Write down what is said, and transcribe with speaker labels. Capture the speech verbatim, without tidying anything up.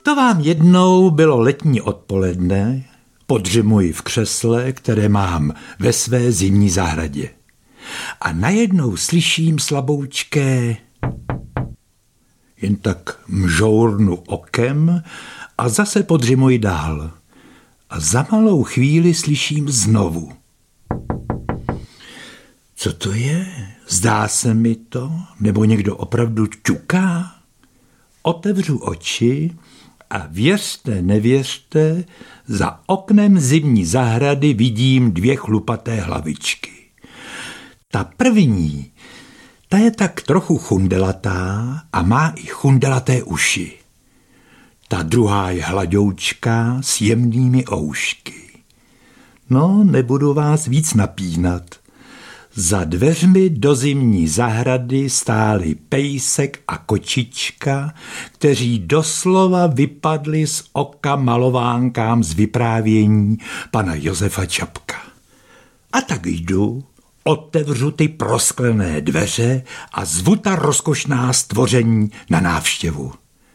Speaker 1: To vám jednou bylo letní odpoledne, podřimuji v křesle, které mám ve své zimní zahradě. A najednou slyším slaboučké, jen tak mžournu okem a zase podřimuji dál. A za malou chvíli slyším znovu. Co to je? Zdá se mi to? Nebo někdo opravdu ťuká? Otevřu oči a věřte, nevěřte, za oknem zimní zahrady vidím dvě chlupaté hlavičky. Ta první, ta je tak trochu chundelatá a má i chundelaté uši. Ta druhá je hladoučká s jemnými oušky. No, nebudu vás víc napínat. Za dveřmi do zimní zahrady stáli pejsek a kočička, kteří doslova vypadli z oka malovánkám z vyprávění pana Josefa Čapka. A tak jdu, otevřu ty prosklené dveře a zvu ta rozkošná stvoření na návštěvu.